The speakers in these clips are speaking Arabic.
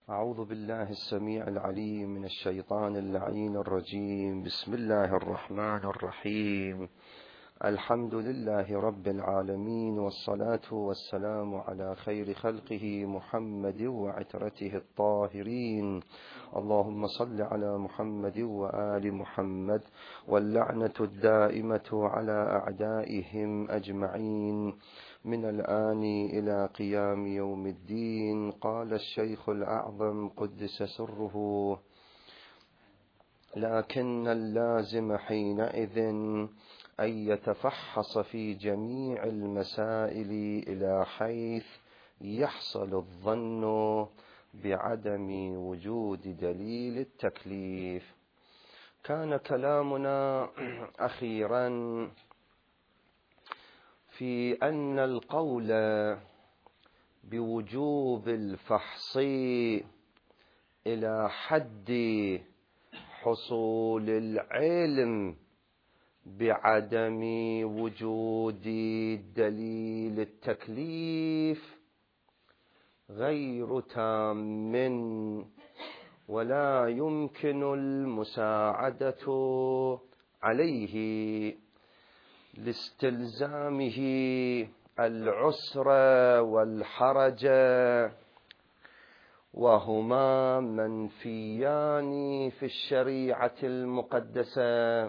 أعوذ بالله السميع العليم من الشيطان اللعين الرجيم. بسم الله الرحمن الرحيم. الحمد لله رب العالمين، والصلاة والسلام على خير خلقه محمد وعترته الطاهرين. اللهم صل على محمد وآل محمد، واللعنة الدائمة على أعدائهم أجمعين من الآن إلى قيام يوم الدين. قال الشيخ الأعظم قدس سره: لكن اللازم حينئذ أن يتفحص في جميع المسائل إلى حيث يحصل الظن بعدم وجود دليل التكليف. كان كلامنا أخيرا في أن القول بوجوب الفحص إلى حد حصول العلم بعدم وجود دليل التكليف غير تام، ولا يمكن المساعدة عليه لاستلزامه العسر والحرج، وهما منفيان في الشريعة المقدسة،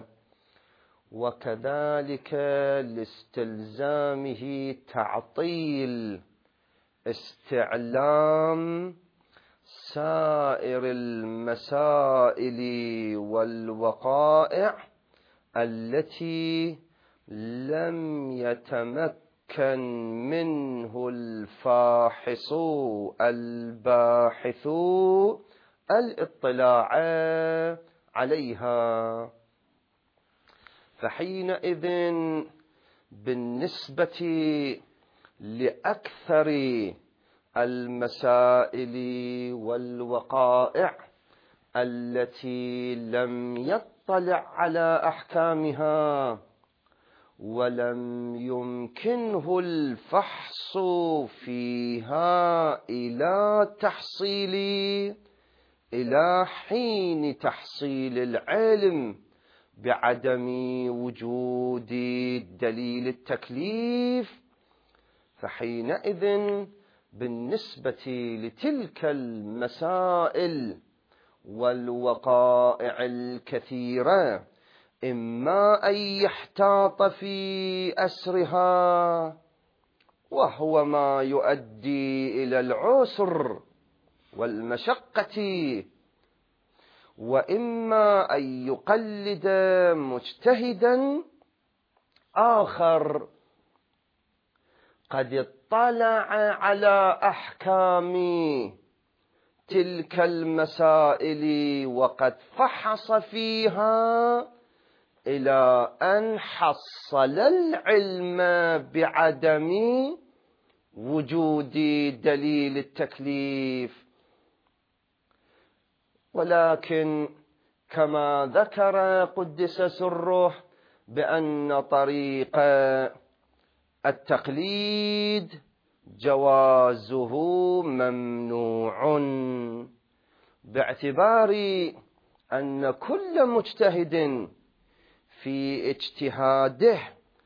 وكذلك لاستلزامه تعطيل استعلام سائر المسائل والوقائع التي لم يتمكن منه الفاحص الباحث الاطلاع عليها. فحينئذ بالنسبة لأكثر المسائل والوقائع التي لم يطلع على أحكامها ولم يمكنه الفحص فيها إلى حين تحصيل العلم بعدم وجود دليل التكليف، فحينئذ بالنسبة لتلك المسائل والوقائع الكثيرة إما أن يحتاط في أسرها، وهو ما يؤدي إلى العسر والمشقة، وإما أن يقلد مجتهدا آخر قد اطلع على أحكام تلك المسائل وقد فحص فيها إلى أن حصل العلم بعدم وجود دليل التكليف. ولكن كما ذكر قدس سره بأن طريق التقليد جوازه ممنوع، باعتبار أن كل مجتهد في اجتهاده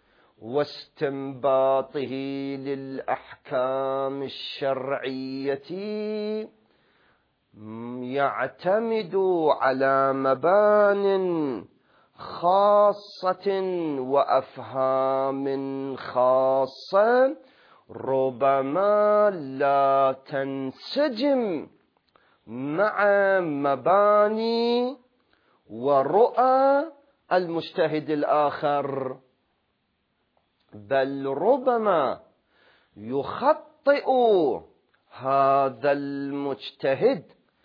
واستنباطه للأحكام الشرعية يعتمد على مبان خاصة وأفهام خاصة ربما لا تنسجم مع مباني ورؤى المجتهد الآخر، بل ربما يخطئ هذا المجتهد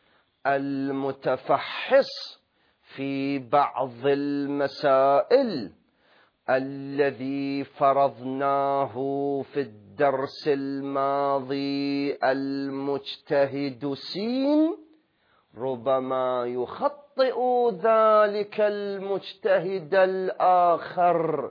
المتفحص في بعض المسائل الذي فرضناه في الدرس الماضي المجتهد سين، ربما يخطئ ذلك المجتهد الآخر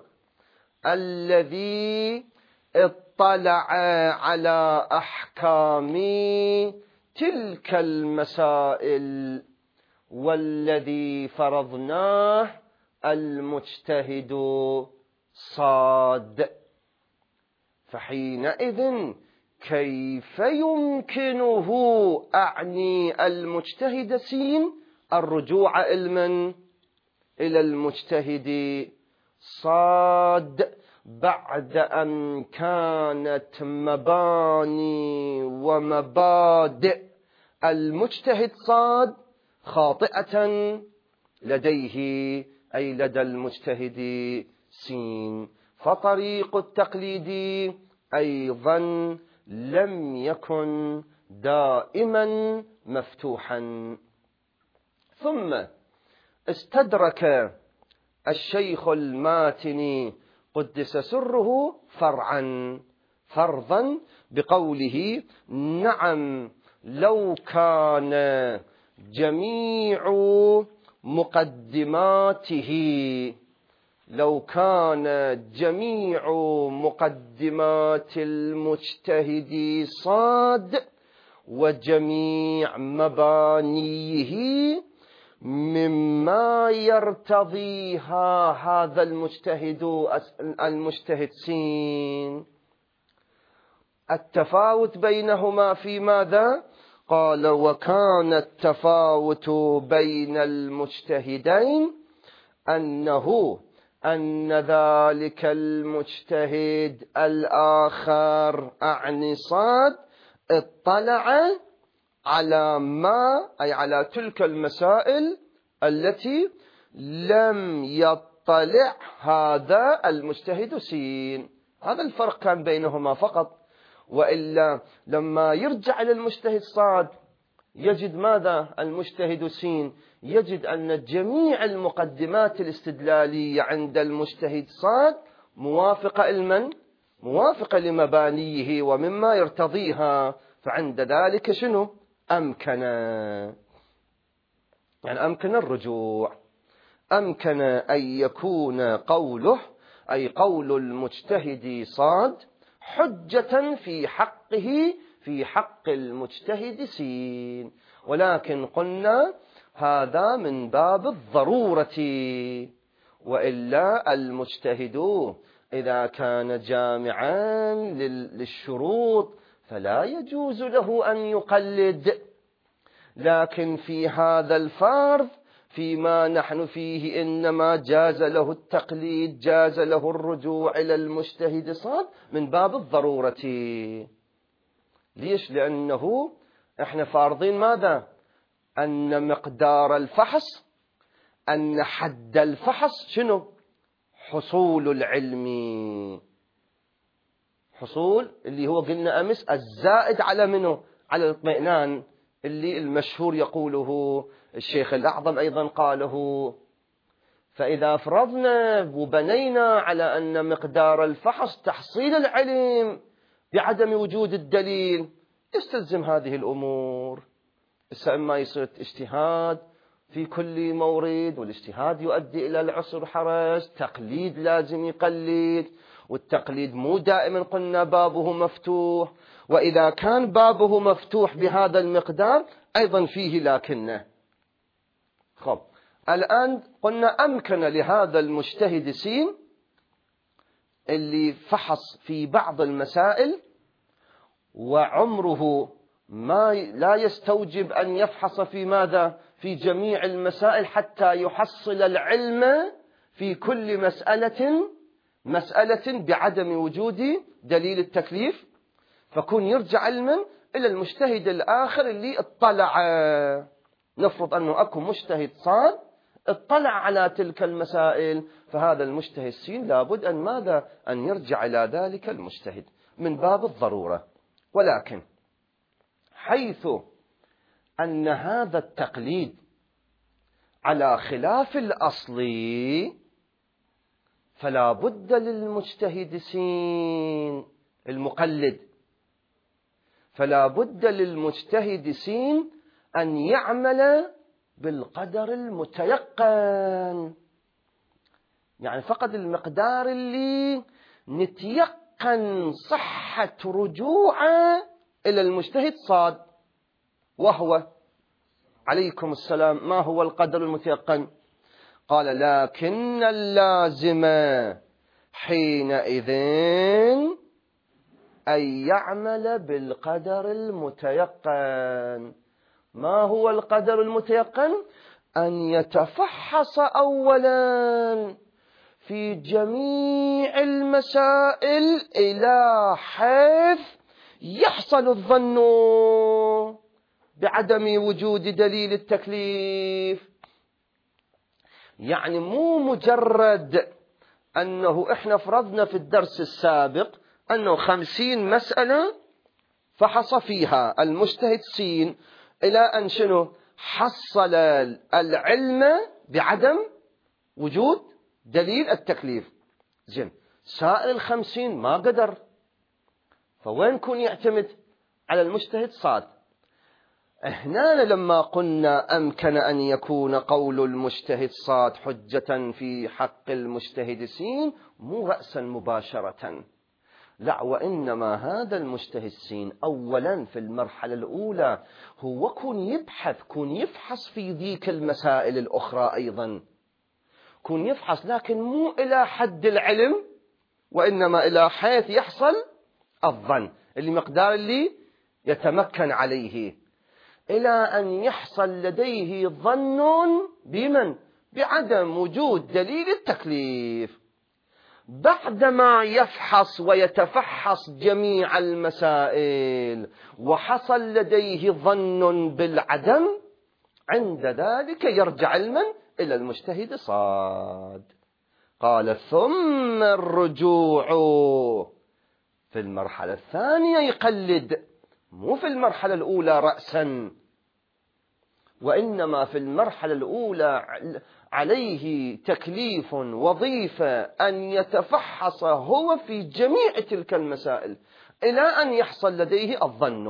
الذي اطلع على أحكام تلك المسائل والذي فرضناه المجتهد صاد. فحينئذ كيف يمكنه أعني المجتهد سين الرجوع إلى المجتهد صاد بعد أن كانت مباني ومبادئ المجتهد صاد خاطئة لديه أي لدى المجتهد سين. فطريق التقليد أيضا لم يكن دائما مفتوحا. ثم استدرك الشيخ الماتني قدس سره فرضا بقوله: نعم، لو كان جميع مقدمات المجتهد صاد وجميع مبانيه مما يرتضيها هذا المجتهد سين، التفاوت بينهما في ماذا؟ قال: وكان التفاوت بين المجتهدين أن ذلك المجتهد الآخر أعني صاد اطلع على تلك المسائل التي لم يطلع هذا المجتهد سين. هذا الفرق كان بينهما فقط. وإلا لما يرجع إلى المجتهد صاد يجد ماذا؟ المجتهد سين يجد أن جميع المقدمات الاستدلالية عند المجتهد صاد موافقة لمبانيه ومما يرتضيها. فعند ذلك شنو؟ أمكن الرجوع، أمكن أن يكون قوله أي قول المجتهد صاد حجة في حق المجتهد سين. ولكن قلنا هذا من باب الضرورة، وإلا المجتهد إذا كان جامعا للشروط فلا يجوز له أن يقلد. لكن في هذا الفرض فيما نحن فيه إنما جاز له التقليد، جاز له الرجوع إلى المجتهد صاد من باب الضرورة. ليش؟ لأنه إحنا فارضين ماذا؟ أن مقدار الفحص، أن حد الفحص شنو؟ حصول العلم، حصول اللي هو قلنا أمس الزائد على منه؟ على الاطمئنان اللي المشهور يقوله الشيخ الأعظم أيضا قاله. فإذا فرضنا وبنينا على أن مقدار الفحص تحصيل العلم بعدم وجود الدليل يستلزم هذه الأمور. إما يصير اجتهاد في كل مورد، والاجتهاد يؤدي إلى العسر حرج، تقليد لازم يقلد، والتقليد مو دائما قلنا بابه مفتوح. وإذا كان بابه مفتوح بهذا المقدار أيضا فيه لكنه. الآن قلنا أمكن لهذا المجتهد سين اللي فحص في بعض المسائل وعمره لا يستوجب أن يفحص في ماذا؟ في جميع المسائل حتى يحصل العلم في كل مسألة بعدم وجود دليل التكليف. فكون يرجع علما إلى المجتهد الآخر اللي اطلع. نفرض أنه أكو مجتهد صاد اطلع على تلك المسائل، فهذا المجتهد سين لابد أن ماذا؟ أن يرجع إلى ذلك المجتهد من باب الضرورة. ولكن حيث أن هذا التقليد على خلاف الأصل، فلا بد للمجتهد سين المقلد، فلا بد للمجتهد سين أن يعمل بالقدر المتيقن، يعني فقط المقدار اللي نتيقن صحة رجوعه إلى المجتهد صاد. وهو عليكم السلام ما هو القدر المتيقن؟ قال لكن اللازم حينئذ أن يعمل بالقدر المتيقن. ما هو القدر المتيقن؟ أن يتفحص أولا في جميع المسائل إلى حيث يحصل الظن بعدم وجود دليل التكليف. يعني مو مجرد أنه إحنا فرضنا في الدرس السابق أنه 50 مسألة فحص فيها المجتهد سين إلى أن شنو حصل العلم بعدم وجود دليل التكليف. زين، سائر 50 ما قدر، فوين كون يعتمد على المجتهد صاد؟ هنا لما قلنا أمكن أن يكون قول المجتهد صاد حجة في حق المجتهد سين، مو رأسا مباشرة، لا، وإنما هذا المجتهد سين أولا في المرحلة الأولى هو كون يفحص في ذيك المسائل الأخرى أيضا، كون يفحص، لكن مو إلى حد العلم، وإنما إلى حيث يحصل الظن، اللي مقدار اللي يتمكن عليه، إلى أن يحصل لديه ظن بمن؟ بعدم وجود دليل التكليف. بعدما يفحص ويتفحص جميع المسائل وحصل لديه ظن بالعدم، عند ذلك يرجع علما إلى المجتهد صاد. قال ثم الرجوع في المرحلة الثانية يقلد، مو في المرحلة الأولى رأسا، وإنما في المرحلة الأولى عليه تكليف وظيفة أن يتفحص هو في جميع تلك المسائل إلى أن يحصل لديه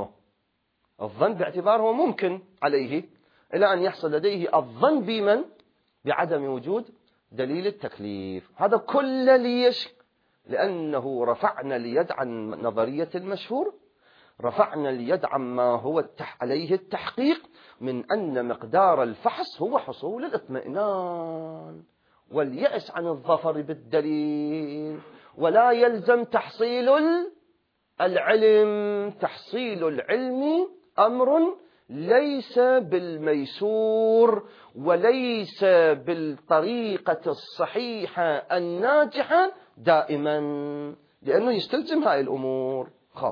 الظن باعتباره ممكن عليه، إلى أن يحصل لديه الظن بمن؟ بعدم وجود دليل التكليف. هذا كل ليش؟ لأنه رفعنا اليد عن نظرية المشهور، رفعنا اليد عما هو عليه التحقيق من أن مقدار الفحص هو حصول الاطمئنان واليأس عن الظفر بالدليل، ولا يلزم تحصيل العلم. تحصيل العلم أمر ليس بالميسور وليس بالطريقة الصحيحة الناجحة دائما، لأنه يستلزم هاي الأمور.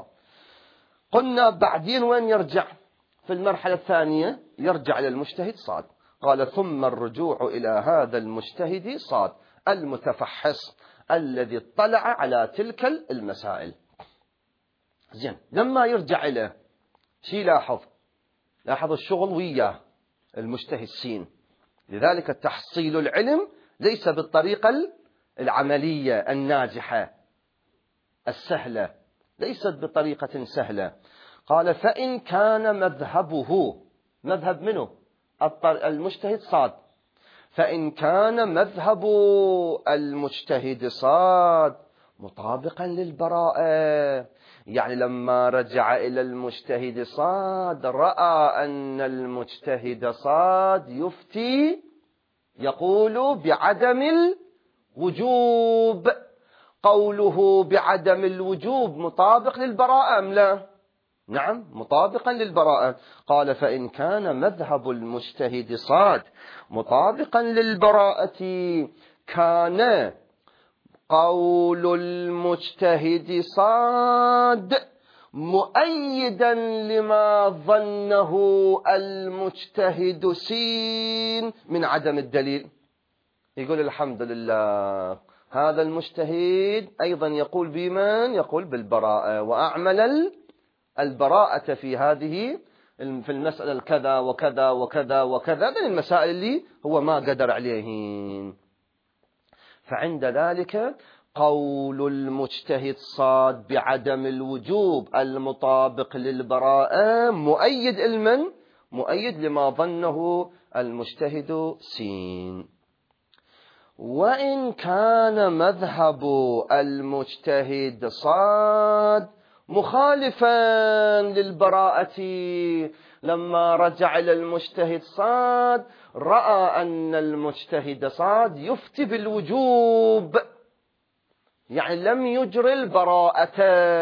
قلنا بعدين وين يرجع؟ في المرحلة الثانية يرجع إلى المجتهد صاد. قال ثم الرجوع إلى هذا المجتهد صاد المتفحص الذي اطلع على تلك المسائل. زين، لما يرجع إليه شي لاحظ الشغل وياه المجتهد سين. لذلك تحصيل العلم ليس بالطريقة العملية الناجحة السهلة، ليست بطريقة سهلة. قال فإن كان مذهبه، مذهب منه؟ المجتهد صاد. فإن كان مذهب المجتهد صاد مطابقا للبراءة، يعني لما رجع إلى المجتهد صاد رأى أن المجتهد صاد يفتي يقول بعدم الوجوب، قوله بعدم الوجوب مطابق للبراءة أم لا؟ نعم، مطابقا للبراءة. قال فإن كان مذهب المجتهد صاد مطابقا للبراءة كان قول المجتهد صاد مؤيدا لما ظنه المجتهد سين من عدم الدليل. يقول الحمد لله هذا المجتهد أيضا يقول بمن؟ يقول بالبراءة، وأعمل البراءة في هذه في المسألة الكذا وكذا وكذا وكذا من المسائل اللي هو ما قدر عليهن. فعند ذلك قول المجتهد صاد بعدم الوجوب المطابق للبراءة مؤيد المن؟ مؤيد لما ظنه المجتهد سين. وإن كان مذهب المجتهد صاد مخالفا للبراءة. لما رجع إلى المجتهد صاد رأى أن المجتهد صاد يفتي بالوجوب، يعني لم يجر البراءة،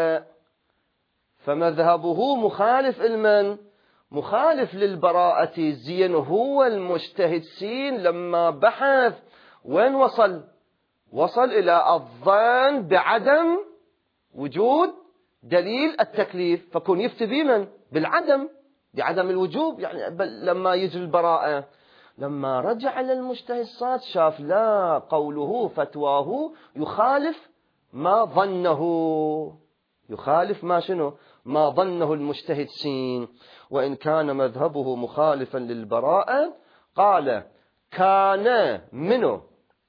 فمذهبه مخالف لمن؟ مخالف للبراءة. زين هو المجتهد سين لما بحث وين وصل إلى الظن بعدم وجود دليل التكليف، فكون يفتي بمن؟ بعدم الوجوب، يعني لما يجري البراءة. لما رجع إلى المجتهد صاد شاف لا، قوله فتواه يخالف ما ظنه، يخالف ما شنو؟ ما ظنه المجتهد سين. وإن كان مذهبه مخالفا للبراءة قال كان منه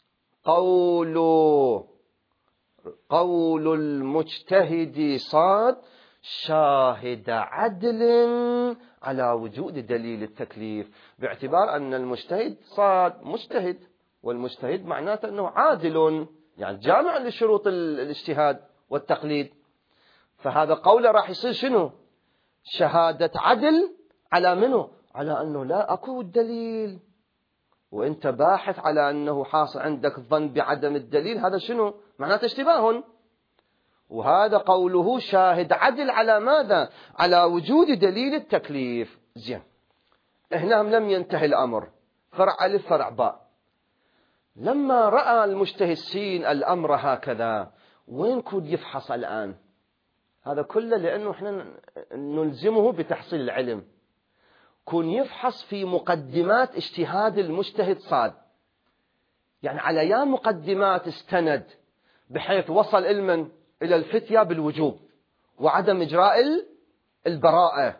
قول المجتهد صاد شاهد عدل على وجود دليل التكليف، باعتبار أن المجتهد صاد مجتهد، والمجتهد معناته أنه عادل، يعني جامع لشروط الاجتهاد والتقليد. فهذا قوله راح يصير شنو؟ شهادة عدل على منه؟ على أنه لا أكو الدليل، وانت باحث على أنه حاصل عندك ظن بعدم الدليل، هذا شنو؟ معناته اشتباه. وهذا قوله شاهد عدل على ماذا؟ على وجود دليل التكليف. زين، هنا لم ينتهي الأمر، فرع ألف فرع باء. لما رأى المجتهد سين الأمر هكذا، وين كود يفحص الآن؟ هذا كله لأنه احنا نلزمه بتحصيل العلم. كون يفحص في مقدمات اجتهاد المجتهد صاد، يعني على أيام مقدمات استند بحيث وصل علما إلى الفتية بالوجوب وعدم إجراء البراءة.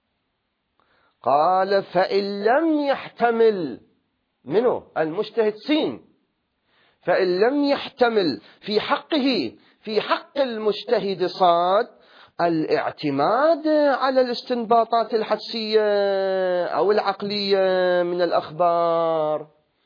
قال فإن لم يحتمل منه المجتهد سين، فإن لم يحتمل في حق المجتهد صاد الاعتماد على الاستنباطات الحدسية أو العقلية من الأخبار،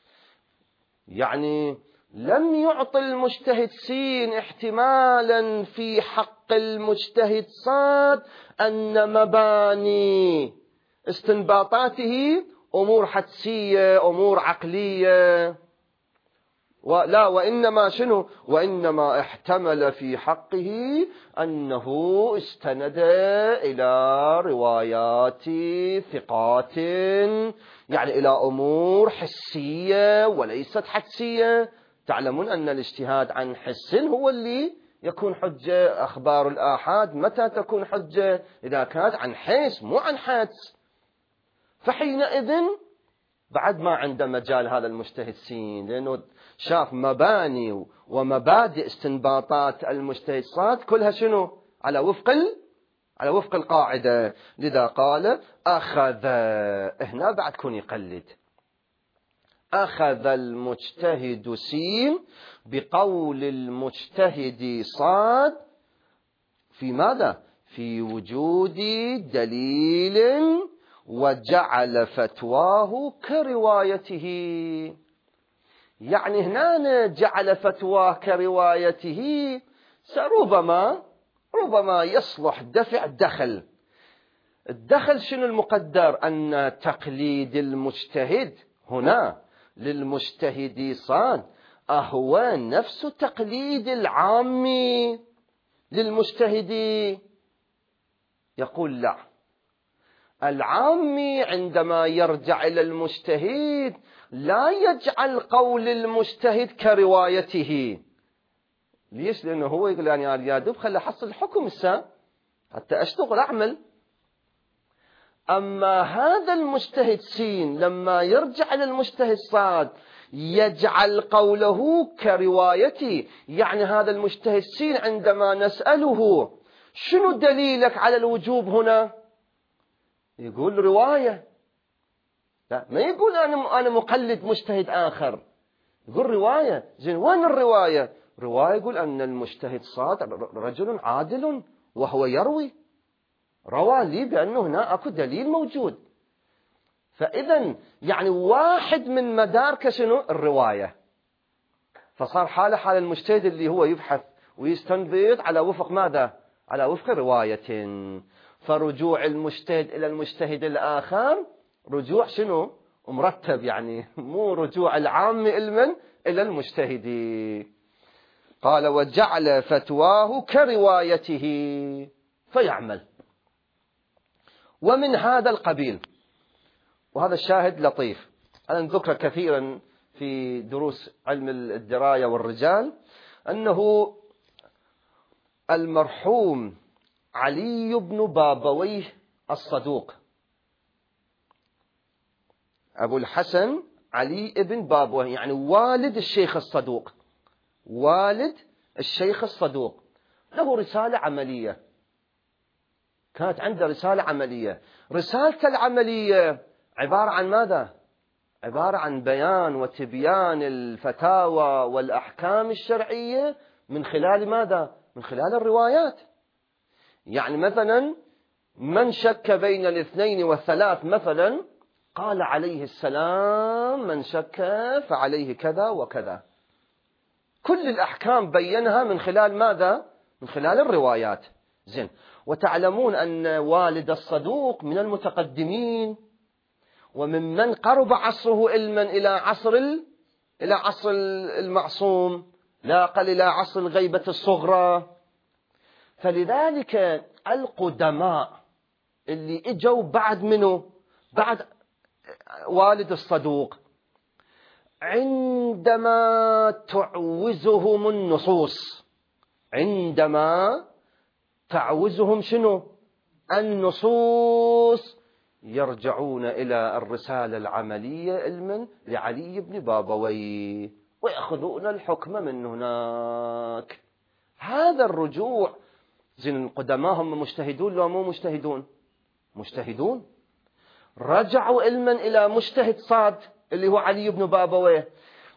يعني لم يعطي المجتهد سين احتمالا في حق المجتهد صاد أن مباني استنباطاته أمور حدسية أمور عقلية، لا، وإنما شنو؟ وإنما احتمل في حقه أنه استند إلى روايات ثقات، يعني إلى أمور حسية وليست حدسية. تعلمون أن الاجتهاد عن حس هو اللي يكون حجة. أخبار الآحاد متى تكون حجة؟ إذا كانت عن حس مو عن حدس. فحينئذ بعد ما عنده مجال هذا المجتهد سين، لأنه شاف مباني ومبادئ استنباطات المجتهد صاد كلها شنو؟ على وفق القاعدة. لذا قال أخذ، هنا بعد كون يقلد، أخذ المجتهد سين بقول المجتهد صاد في ماذا؟ في وجود دليل، وجعل فتواه كروايته. يعني هنا جعل فتواه كروايته، ربما يصلح دفع الدخل شنو المقدر؟ أن تقليد المجتهد هنا للمجتهد صاد أهو نفس تقليد العامي للمجتهد. يقول لا، العامي عندما يرجع إلى المجتهد لا يجعل قول المجتهد كروايته. ليش؟ لأنه هو يقول يعني يا دوب خلي أحصل الحكم حتى أشتغل أعمل. أما هذا المجتهد سين لما يرجع إلى المجتهد صاد يجعل قوله كروايته. يعني هذا المجتهد سين عندما نسأله شنو دليلك على الوجوب هنا؟ يقول رواية. لا، ما يقول أنا مقلد مجتهد آخر، يقول رواية. زين، وين الرواية؟ رواية يقول أن المجتهد صاد رجل عادل وهو روى لي بأنه هنا أكو دليل موجود. فإذا يعني واحد من مدارك شنو؟ الرواية. فصار حال المجتهد اللي هو يبحث ويستنبط على وفق ماذا؟ على وفق رواية. فرجوع المجتهد إلى المجتهد الآخر رجوع شنو؟ مرتب، يعني مو رجوع العام علما إلى المجتهد. قال وجعل فتواه كروايته فيعمل. ومن هذا القبيل، وهذا الشاهد لطيف أنا نذكر كثيرا في دروس علم الدراية والرجال، أنه المرحوم علي بن بابويه الصدوق، أبو الحسن علي بن بابويه، يعني والد الشيخ الصدوق، والد الشيخ الصدوق، له رسالة عملية، كانت عنده رسالة عملية. رسالته العملية عبارة عن ماذا؟ عبارة عن بيان وتبيان الفتاوى والأحكام الشرعية من خلال ماذا؟ من خلال الروايات. يعني مثلا من شك بين الاثنين والثلاث مثلا، قال عليه السلام من شك فعليه كذا وكذا. كل الأحكام بينها من خلال ماذا؟ من خلال الروايات. زين. وتعلمون أن والد الصدوق من المتقدمين، وممن قرب عصره علما إلى عصر المعصوم، لا قل إلى عصر الغيبة الصغرى. فلذلك القدماء اللي اجوا بعد منه، بعد والد الصدوق، عندما تعوزهم النصوص، عندما تعوزهم شنو؟ النصوص، يرجعون إلى الرسالة العملية علما لعلي بن بابويه ويأخذون الحكم من هناك. هذا الرجوع. زين، القدماء هم مجتهدون لو مو مجتهدون؟ مجتهدون. رجعوا علما إلى مجتهد صاد اللي هو علي بن بابويه،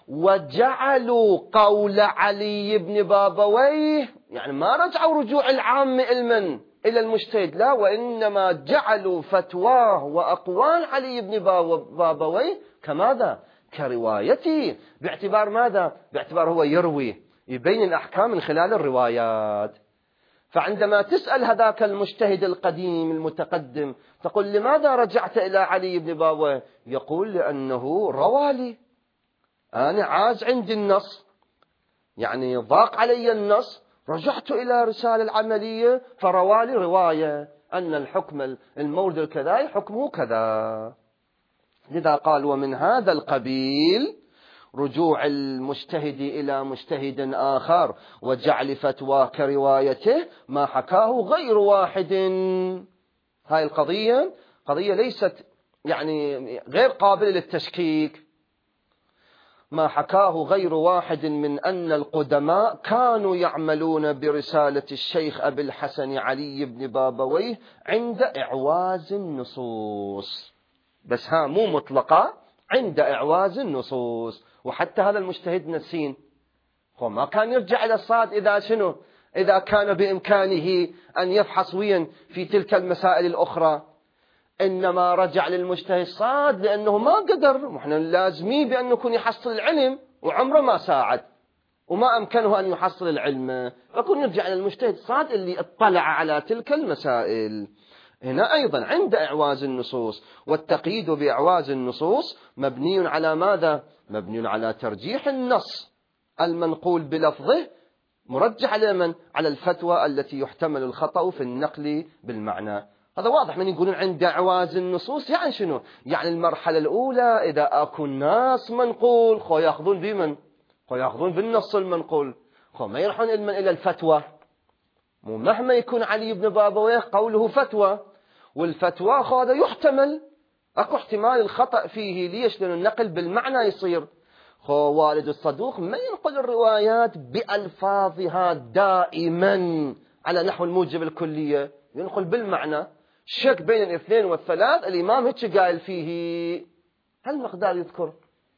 وجعلوا قول علي بن بابويه، يعني ما رجعوا رجوع العام علما إلى المجتهد، لا، وإنما جعلوا فتواه وأقوال علي بن بابويه كماذا؟ كروايته. باعتبار ماذا؟ باعتبار هو يروي، يبين الأحكام من خلال الروايات. فعندما تسأل هذاك المجتهد القديم المتقدم تقول لماذا رجعت إلى علي بن بابويه؟ يقول لأنه روالي، أنا عاز عندي النص، يعني ضاق علي النص، رجعت إلى رسالة العملية فروالي رواية أن الحكم المورد الكذا حكمه كذا. لذا قال ومن هذا القبيل رجوع المجتهد إلى مجتهد آخر وجعل فتواه كروايته ما حكاه غير واحد. هاي القضية قضية ليست يعني غير قابلة للتشكيك. ما حكاه غير واحد من أن القدماء كانوا يعملون برسالة الشيخ أبي الحسن علي بن بابويه عند إعواز النصوص، بس ها مو مطلقة، عند إعواز النصوص. وحتى هذا المجتهد نسين، هو ما كان يرجع إلى الصاد إذا شنو؟ إذا كان بإمكانه أن يفحص وين في تلك المسائل الأخرى، إنما رجع للمجتهد صاد لأنه ما قدر، وإحنا لازمين بأن يكون يحصل العلم وعمره ما ساعد وما أمكنه أن يحصل العلم، فكون يرجع للمجتهد صاد اللي اطلع على تلك المسائل. هنا أيضا عند إعواز النصوص، والتقييد بإعواز النصوص مبني على ماذا؟ مبني على ترجيح النص المنقول بلفظه مرجح على من؟ على الفتوى التي يحتمل الخطأ في النقل بالمعنى. هذا واضح. من يقولون عند إعواز النصوص يعني شنو؟ يعني المرحلة الأولى إذا أكو نص منقول خو يأخذون بمن؟ خو يأخذون بالنص المنقول، خو ما يروحون إلى الفتوى. مو مهما يكون علي بن بابويه قوله فتوى، والفتوى هذا يحتمل، أكو احتمال الخطأ فيه. ليش؟ لأن النقل بالمعنى يصير. والد الصدوق ما ينقل الروايات بألفاظها دائما على نحو الموجب الكلية، ينقل بالمعنى. شك بين الاثنين والثلاث الإمام هيك قال فيه، هل مقدار يذكر.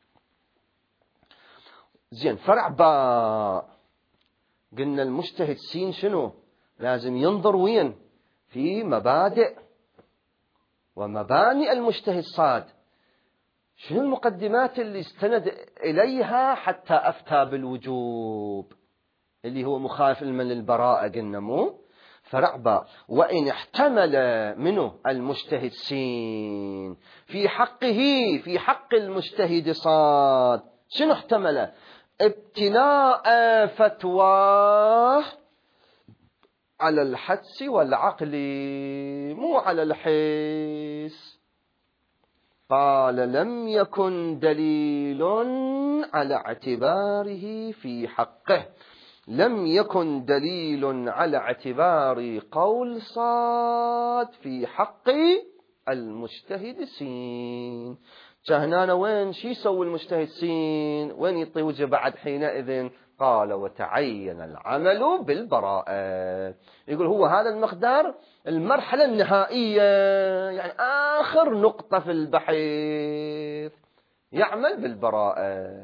زين، فرع باء. قلنا المجتهد سين شنو؟ لازم ينظر وين؟ في مبادئ ومباني المجتهد صاد. شنو المقدمات اللي استند إليها حتى أفتى بالوجوب، اللي هو مخالف من البراءة قلنا مو؟ فرعبا وإن احتمل منه المجتهد سين في حقه، في حق المجتهد صاد، شنو احتمل؟ ابتناء فتواه على الحدس والعقل مو على الحس. قال لم يكن دليل على اعتباره في حقه، لم يكن دليل على اعتبار قول صاد في حق المجتهد سين. هنا وين شي يسوي المجتهد سين؟ وين يعطي وجه بعد حينئذ؟ قال وتعين العمل بالبراءة. يقول هو هذا المقدار المرحلة النهائية، يعني آخر نقطة في البحث، يعمل بالبراءة.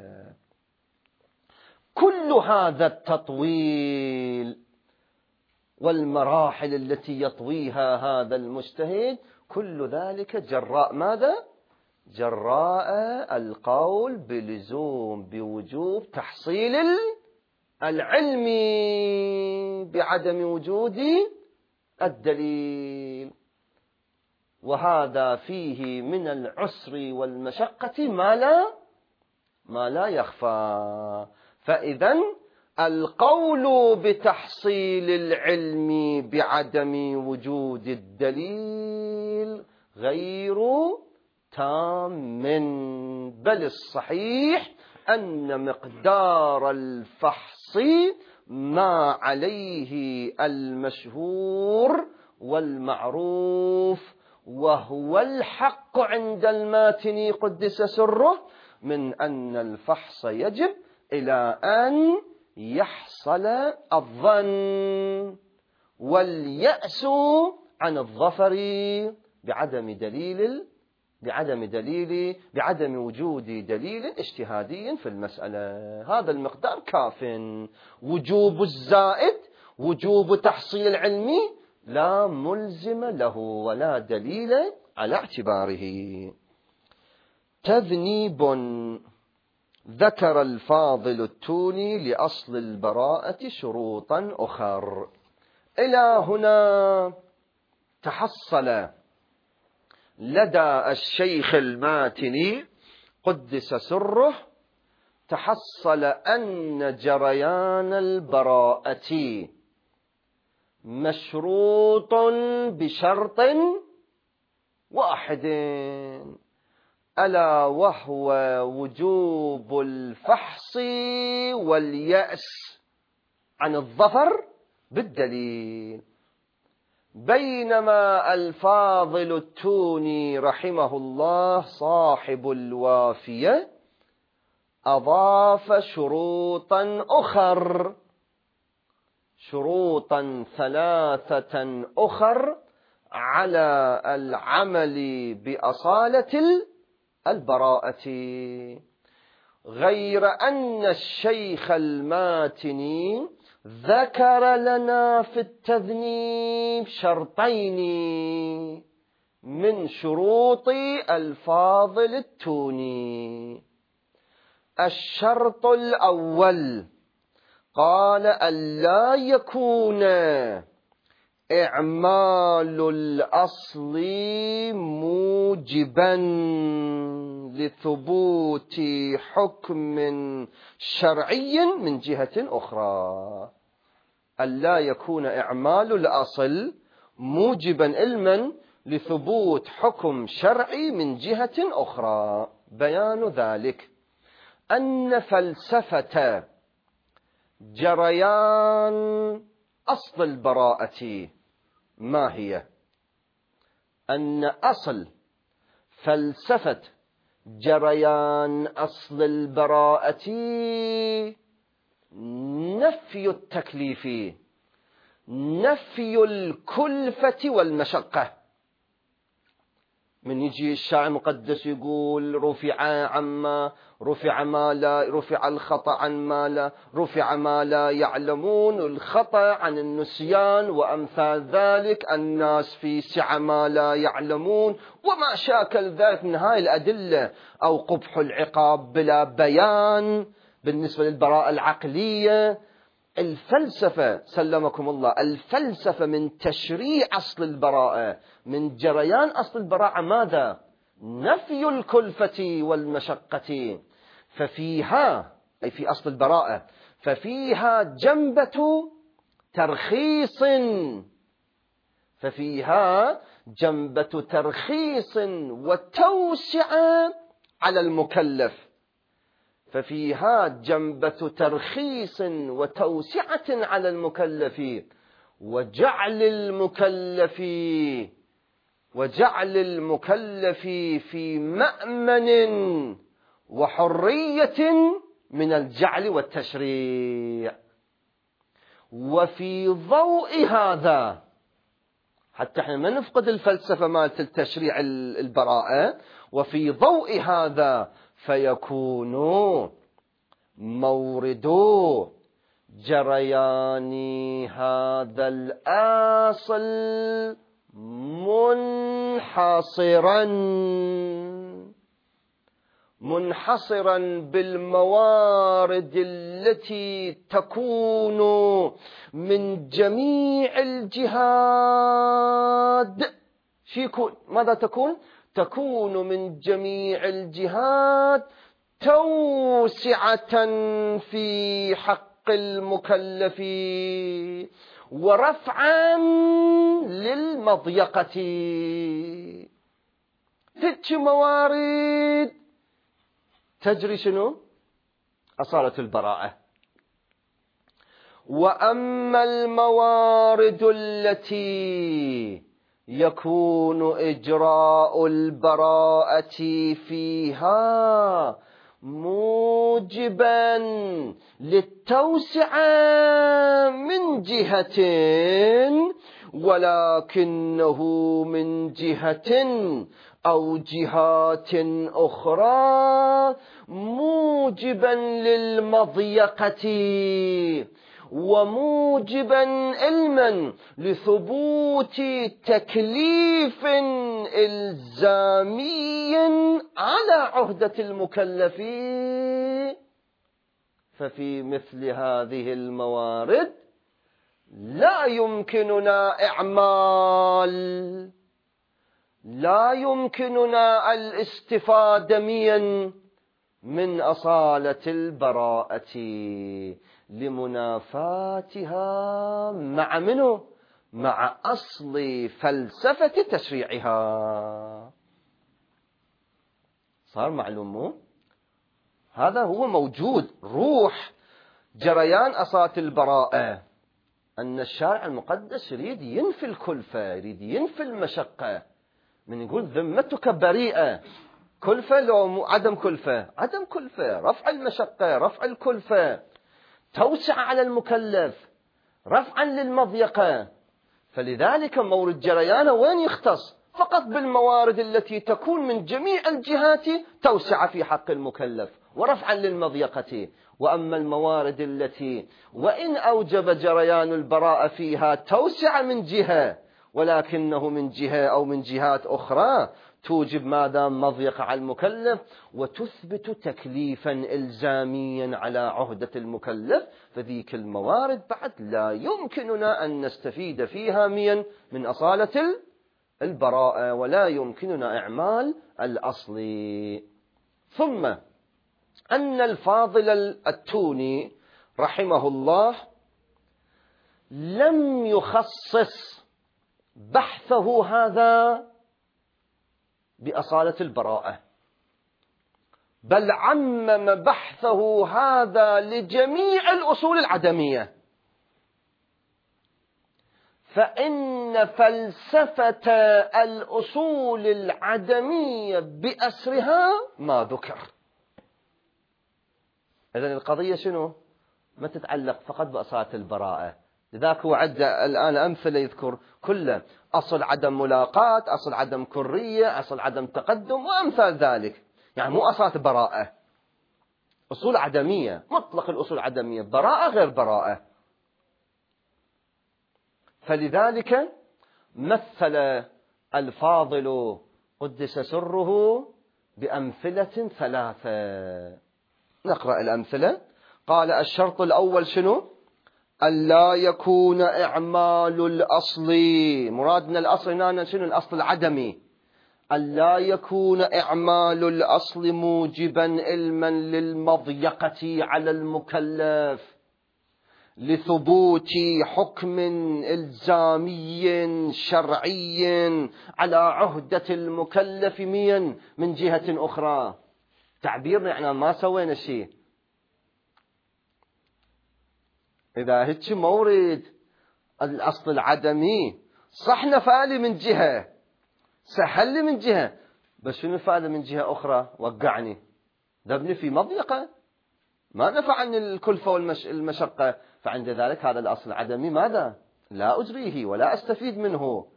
كل هذا التطويل والمراحل التي يطويها هذا المجتهد، كل ذلك جراء ماذا؟ جراء القول بلزوم بوجوب تحصيل العلم بعدم وجود الدليل. وهذا فيه من العسر والمشقة ما لا يخفى. فإذن القول بتحصيل العلم بعدم وجود الدليل غير تام، بل الصحيح أن مقدار الفحص ما عليه المشهور والمعروف، وهو الحق عند الماتني قدس سره، من أن الفحص يجب إلى أن يحصل الظن واليأس عن الظفر بعدم وجود دليل اجتهادي في المسألة. هذا المقدار كاف. وجوب الزائد، وجوب تحصيل العلم، لا ملزم له ولا دليل على اعتباره. تذنيب ذكر الفاضل التوني لأصل البراءة شروطا أخر. إلى هنا تحصل لدى الشيخ الماتني قدس سره، تحصل أن جريان البراءة مشروط بشرط واحد، ألا وهو وجوب الفحص واليأس عن الظفر بالدليل. بينما الفاضل التوني رحمه الله صاحب الوافية أضاف شروطا أخر، شروطا ثلاثة أخر على العمل بأصالة البراءة. غير أن الشيخ الماتني ذكر لنا في التذنيب شرطين من شروط الفاضل التوني. الشرط الأول قال ألا يكون إعمال الأصل موجبا لثبوت حكم شرعي من جهة أخرى. ألا يكون إعمال الأصل موجبا علما لثبوت حكم شرعي من جهة أخرى. بيان ذلك أن فلسفة جريان أصل البراءة ما هي؟ أن أصل فلسفة جريان أصل البراءة نفي التكليف، نفي الكلفة والمشقة. من يجي الشاعر المقدس يقول رفع الخطأ عن ما لا، رفع ما لا يعلمون، الخطأ عن النسيان وأمثال ذلك، الناس في سعة ما لا يعلمون، وما شاكل ذلك من هاي الأدلة. أو قبح العقاب بلا بيان بالنسبة للبراءة العقلية. الفلسفة سلمكم الله، الفلسفة من تشريع أصل البراءة، من جريان أصل البراءة ماذا؟ نفي الكلفة والمشقة. ففيها، أي في أصل البراءة، ففيها جنبة ترخيص، ففيها جنبة ترخيص وتوسعة على المكلف، ففيها جنبة ترخيص وتوسعة على المكلف، وجعل المكلف في مأمن وحرية من الجعل والتشريع. وفي ضوء هذا، حتى احنا ما نفقد الفلسفة مالت التشريع البراءة، وفي ضوء هذا فيكون مورد جريان هذا الأصل منحصرا بالموارد التي تكون من جميع الجهات. ماذا تكون؟ تكون من جميع الجهات توسعة في حق المكلف ورفعا للمضيقة. تلك موارد تجري شنو؟ أصالة البراءة. وأما الموارد التي يكون إجراء البراءة فيها موجبا للتوسعة من جهة، ولكنه من جهة أو جهات أخرى موجبا للمضيقة، وموجبا علما لثبوت تكليف إلزامي على عهدة المكلف، ففي مثل هذه الموارد لا يمكننا الاستفادة من أصالة البراءة لمنافاتها مع منه؟ مع أصل فلسفة تشريعها. صار معلوم؟ هذا هو موجود روح جريان أصالة البراءة، أن الشارع المقدس يريد ينفي الكلفة، يريد ينفي المشقة. من يقول ذمتك بريئة، كلفة لو عدم كلفة؟ عدم كلفة، رفع المشقة، رفع الكلفة، توسع على المكلف، رفعا للمضيقة. فلذلك مورد جريانه وين يختص؟ فقط بالموارد التي تكون من جميع الجهات توسع في حق المكلف ورفعا للمضيقة. وأما الموارد التي وإن أوجب جريان البراءة فيها توسع من جهة، ولكنه من جهة أو من جهات أخرى توجب ماذا؟ مضيقة على المكلف، وتثبت تكليفا إلزاميا على عهدة المكلف، فذيك الموارد بعد لا يمكننا أن نستفيد فيها من أصالة البراءة، ولا يمكننا إعمال الأصل. ثم أن الفاضل التوني رحمه الله لم يخصص بحثه هذا بأصالة البراءة، بل عمم بحثه هذا لجميع الأصول العدمية. فإن فلسفة الأصول العدمية بأسرها ما ذكر. إذن القضية شنو؟ ما تتعلق فقط بأصالة البراءة. لذلك هو عدة الآن أمثلة يذكر كله: أصل عدم ملاقاة، أصل عدم كرية، أصل عدم تقدم، وأمثال ذلك. يعني مو أصالة براءة، أصول عدمية، مطلق الأصول عدمية، براءة غير براءة. فلذلك مثل الفاضل قدس سره بأمثلة ثلاثة. نقرأ الأمثلة. قال: الشرط الأول شنو؟ ألا يكون إعمال الأصل، مرادنا الأصل هنا شنو؟ الأصل العدمي. ألا يكون إعمال الأصل موجبا علما للمضيقة على المكلف لثبوت حكم إلزامي شرعي على عهدة المكلف من جهة أخرى. تعبيرنا احنا ما سوينا شيء. إذا هيك مورد الأصل العدمي صح نفعل من جهة، سهل من جهة، بس شنو نفعل من جهة أخرى؟ وقعني، ذبني في مضيقة، ما نفع عن الكلفة والمشقة. فعند ذلك هذا الأصل العدمي ماذا؟ لا أجريه ولا أستفيد منه.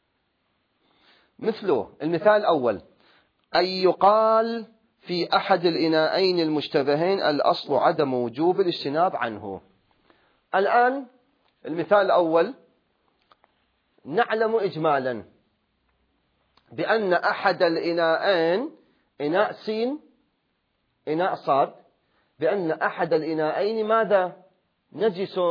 مثله المثال الأول، أن يقال في أحد الإناءين المشتبهين الأصل عدم وجوب الاجتناب عنه. الآن المثال الأول نعلم إجمالا بأن أحد الإناءين، إناء سين إناء صاد، بأن أحد الإناءين ماذا؟ نجس،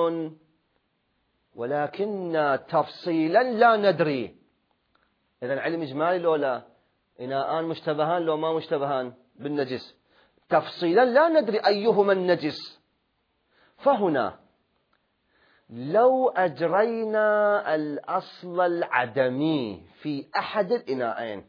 ولكن تفصيلا لا ندري. إذن علم إجمالي لو لا؟ إناءان مشتبهان لو ما مشتبهان بالنجس، تفصيلا لا ندري أيهما النجس. فهنا لو أجرينا الأصل العدمي في أحد الإناءين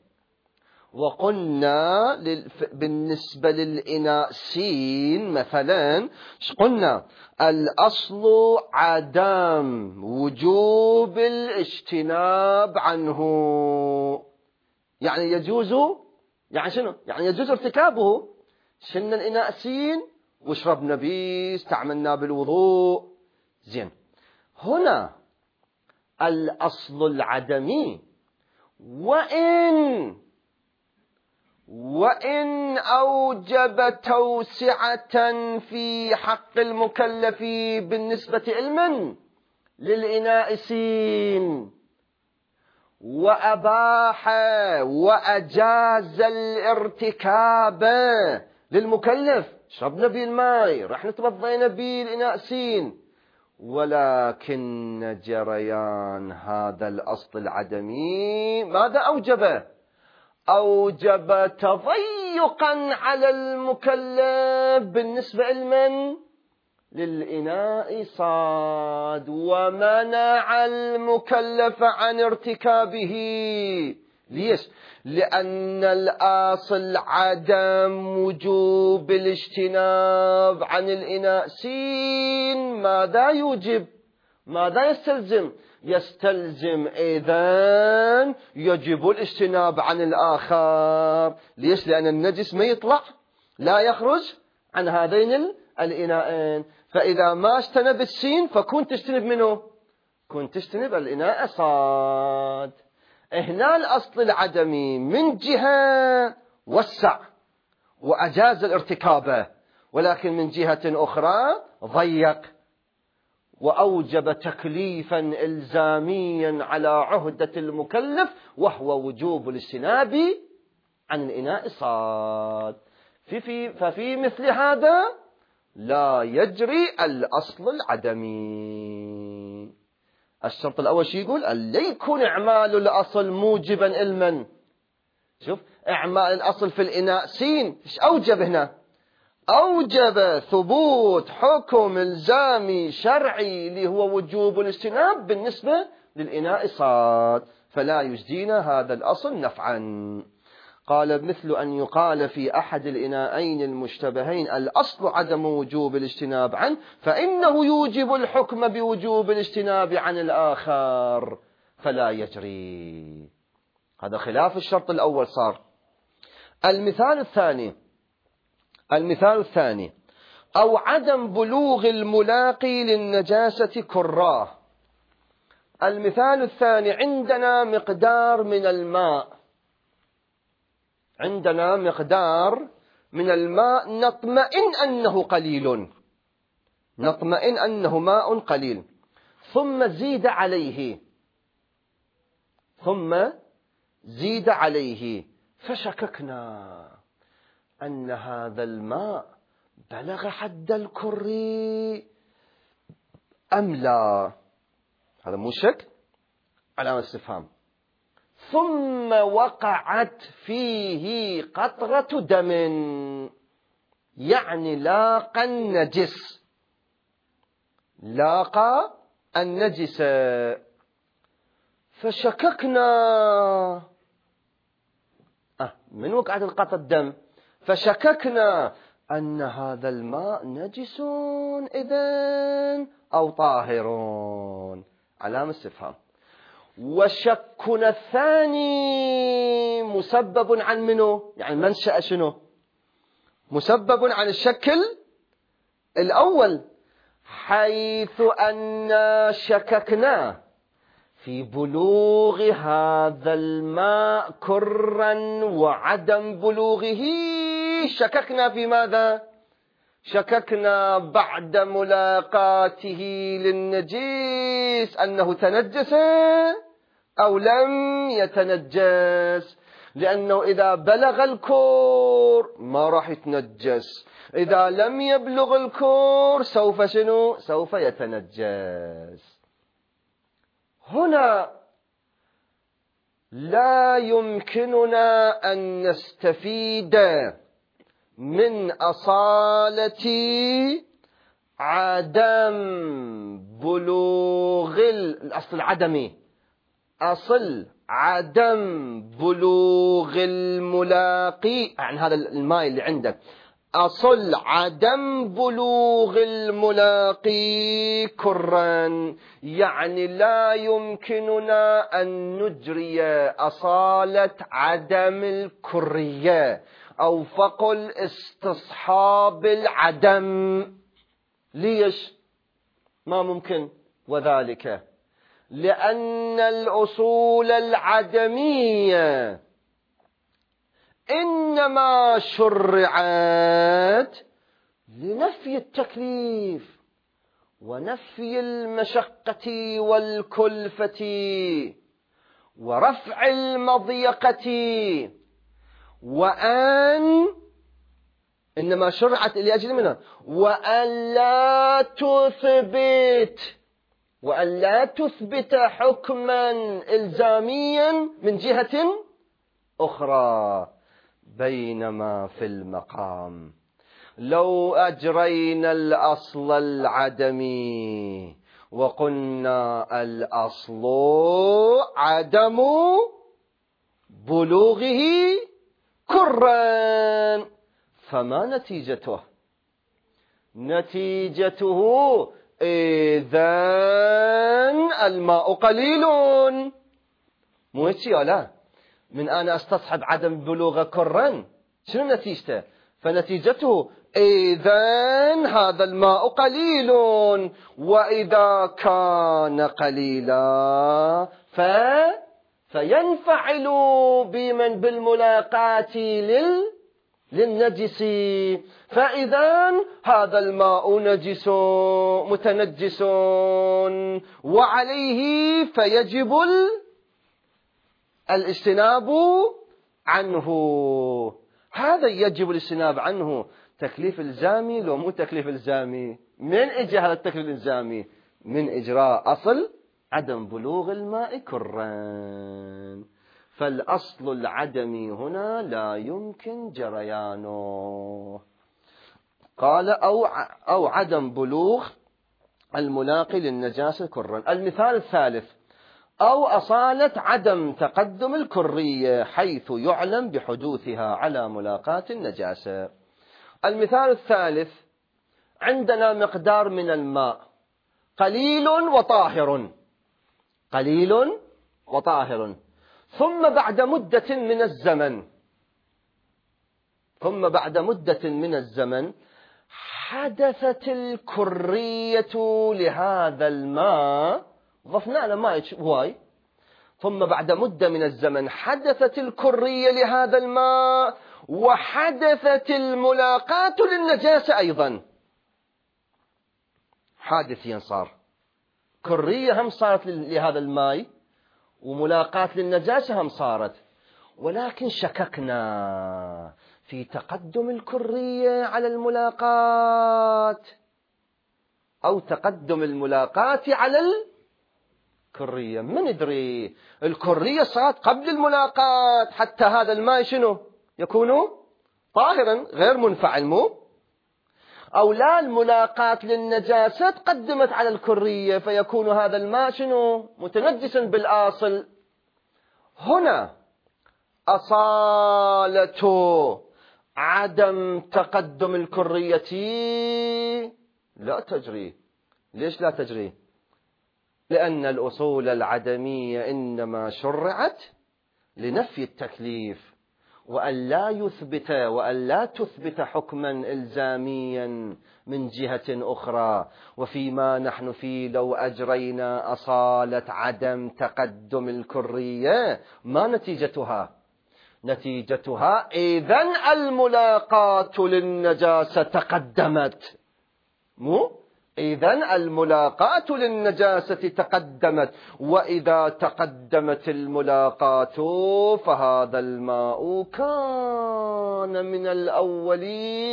وقلنا بالنسبة للإناء سين مثلا، قلنا الأصل عدم وجوب الاجتناب عنه، يعني يجوز، يعني شنو؟ يعني يجوز ارتكابه. شلنا الإناء سين وشربنا به، استعملنا بالوضوء، زين. هنا الأصل العدمي وإن أوجب توسعة في حق المكلف بالنسبة علما للإناء سين، وأباح وأجاز الارتكاب للمكلف، شربنا به الماء، رح نتوضينا به الإناء سين، ولكن جريان هذا الأصل العدمي ماذا أوجب؟ أوجب تضيقا على المكلف بالنسبة لمن؟ للإناء صاد، ومنع المكلف عن ارتكابه. ليش؟ لأن الأصل عدم وجوب الاجتناب عن الإناء سين ماذا يوجب؟ ماذا يستلزم؟ يستلزم إذن يجب الاجتناب عن الآخر. ليش؟ لأن النجس ما يطلع، لا يخرج عن هذين الإناءين. فإذا ما اجتنب السين فكنت تجتنب منه؟ كنت تجتنب الإناء صاد. هنا الأصل العدمي من جهة وسع وأجاز الارتكاب، ولكن من جهة أخرى ضيق وأوجب تكليفا إلزاميا على عهدة المكلف، وهو وجوب الاجتناب عن الإناء الصاد. ففي مثل هذا لا يجري الأصل العدمي. الشرط الأول شو يقول؟ أن لا يكون إعمال الأصل موجبا علما. شوف، إعمال الأصل في الإناء سين، إيش أوجب هنا؟ أوجب ثبوت حكم إلزامي شرعي اللي هو وجوب الاجتناب بالنسبة للإناء صاد، فلا يجدينا هذا الأصل نفعا. قال مثل أن يقال في أحد الإناءين المشتبهين الأصل عدم وجوب الاجتناب عنه، فإنه يوجب الحكم بوجوب الاجتناب عن الآخر فلا يجري. هذا خلاف الشرط الأول صار. المثال الثاني أو عدم بلوغ الملاقي للنجاسة كراه. المثال الثاني، عندنا مقدار من الماء نطمئن أنه قليل، نطمئن أنه ماء قليل، ثم زيد عليه فشككنا أن هذا الماء بلغ حد الكري أم لا؟ هذا مو شك، علامة استفهام. ثم وقعت فيه قطرة دم، يعني لاقى النجس، لاقى النجس. فشككنا من وقعت القطرة الدم، فشككنا أن هذا الماء نجس إذن أو طاهر، علامة استفهام. وشكنا الثاني مسبب عن منه، يعني منشأ شنو؟ مسبب عن الشك الأول، حيث أن شككنا في بلوغ هذا الماء كرا وعدم بلوغه. شككنا في ماذا؟ شككنا بعد ملاقاته للنجيس أنه تنجس أو لم يتنجس، لأنه إذا بلغ الكور ما راح يتنجس، إذا لم يبلغ الكور سوف شنو؟ سوف يتنجس. هنا لا يمكننا أن نستفيد من أصالة عدم بلوغ الأصل العدمي، أصل عدم بلوغ الملاقي عن هذا الماء اللي عندك، أصل عدم بلوغ الملاقي كرا، يعني لا يمكننا أن نجري أصالة عدم الكرية أو فقل استصحاب العدم. ليش ما ممكن؟ وذلك لأن الأصول العدمية إنما شرعت لنفي التكليف ونفي المشقة والكلفة ورفع المضيقة، وأن إنما شرعت لأجل منها وأن لا تثبت حكما إلزاميا من جهة أخرى. بينما في المقام لو أجرينا الأصل العدمي وقلنا الأصل عدم بلوغه كرا، فما نتيجته؟ نتيجته إذن الماء قليل. مو هيك لا؟ من أنا أستصحب عدم بلوغ كرا، شنو نتيجته؟ فنتيجته إذن هذا الماء قليل، وإذا كان قليلا فينفعل بمن بالملاقاة للنجس، فإذا هذا الماء نجس متنجس وعليه فيجب الاجتناب عنه. هذا يجب الاجتناب عنه تكليف الزامي لو مو تكليف الزامي؟ من اجى هذا التكليف الزامي؟ من إجراء أصل عدم بلوغ الماء كرا. فالأصل العدمي هنا لا يمكن جريانه. قال أو عدم بلوغ الملاقي للنجاسة كرا. المثال الثالث أو أصالة عدم تقدم الكرية حيث يعلم بحدوثها على ملاقاة النجاسة. المثال الثالث، عندنا مقدار من الماء قليل وطاهر، ثم بعد مدة من الزمن حدثت الكرية لهذا الماء، ضفنا له ماء هواي، ثم بعد مدة من الزمن حدثت الكرية لهذا الماء وحدثت الملاقاة للنجاسة أيضا. حادثيا صار كرية هم صارت لهذا الماء وملاقاة للنجاسة هم صارت، ولكن شككنا في تقدم الكرية على الملاقاة. أو تقدم الملاقاة على الكرية. من يدري؟ الكرية صارت قبل الملاقاة، حتى هذا الماء شنو يكون طاهرا غير منفعل، مو أو لا الملاقاة للنجاسة تقدمت على الكرية، فيكون هذا الماء شنو متنجسا بالآصل. هنا أصالة عدم تقدم الكرية لا تجري. ليش لا تجري؟ لأن الأصول العدمية إنما شرعت لنفي التكليف، وأن لا تثبت حكما إلزاميا من جهة أخرى. وفيما نحن فيه لو أجرينا أصالة عدم تقدم الكرية ما نتيجتها؟ نتيجتها إذن الملاقاة للنجاسة تقدمت، مو إذن الملاقاة للنجاسة تقدمت، وإذا تقدمت الملاقاة فهذا الماء كان من الأول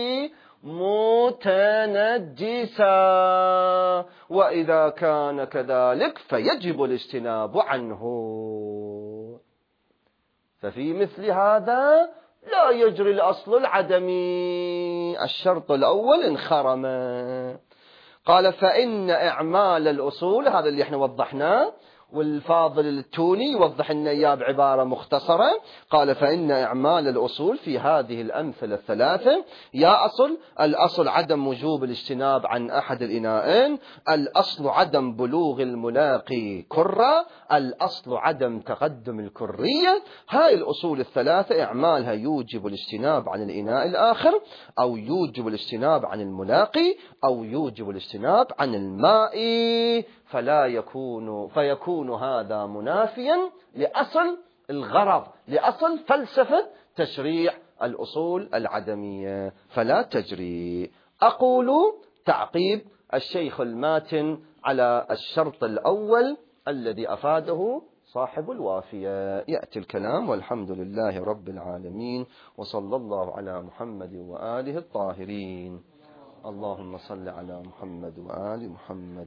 متنجسا، وإذا كان كذلك فيجب الاجتناب عنه. ففي مثل هذا لا يجري الأصل العدمي، الشرط الأول انخرم. قال فإن إعمال الأصول، هذا اللي احنا وضحناه، والفاضل التوني يوضح لنا إياه بعبارة مختصرة. قال فإن إعمال الأصول في هذه الأمثلة الثلاثة: يا الأصل عدم وجوب الاجتناب عن أحد الإناءين، الأصل عدم بلوغ الملاقي كرة، الأصل عدم تقدم الكرية. هاي الأصول الثلاثة إعمالها يوجب الاجتناب عن الإناء الآخر، أو يوجب الاجتناب عن الملاقي، أو يوجب الاجتناب عن الماء، فيكون هذا منافيا لأصل الغرض، لأصل فلسفة تشريع الأصول العدمية، فلا تجري. أقول تعقيب الشيخ الماتن على الشرط الأول الذي أفاده صاحب الوافية. يأتي الكلام، والحمد لله رب العالمين، وصلى الله على محمد وآله الطاهرين. اللهم صل على محمد وآل محمد.